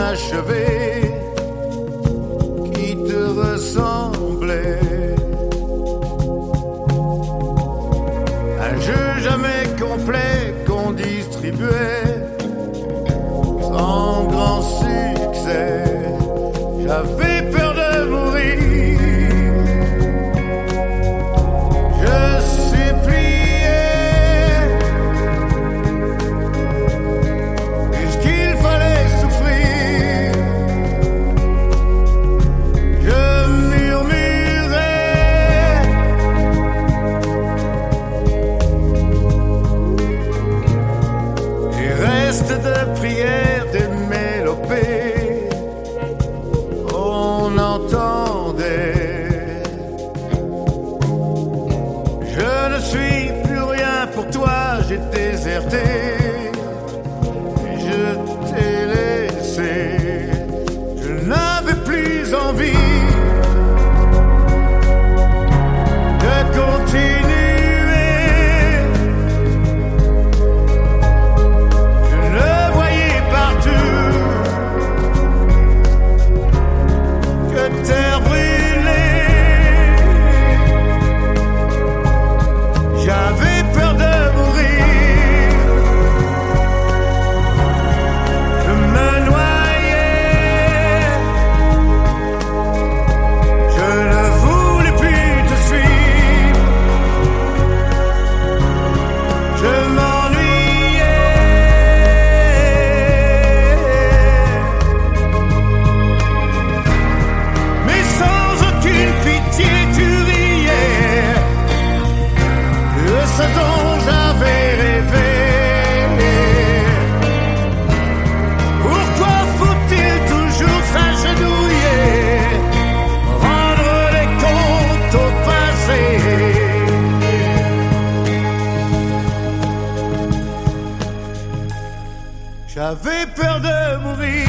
inachevé qui te ressemblait. Un jeu jamais complet qu'on distribuait sans grand succès. J'avais peur de mourir. Je suppliais, puisqu'il fallait souffrir. Je murmurais, les restes de prière des mélopées, on entendait. Je ne suis plus rien pour toi, j'ai déserté, je t'ai laissé, je n'avais plus envie de continuer. Je le voyais partout, que terre brûlée. J'avais peur de mourir. Je me noyais. Je ne voulais plus te suivre. Je m'ennuyais. Mais sans aucune pitié tu riais de ce dont j'avais rêvé. Pourquoi faut-il toujours s'agenouiller, rendre les comptes au passé? J'avais peur de mourir.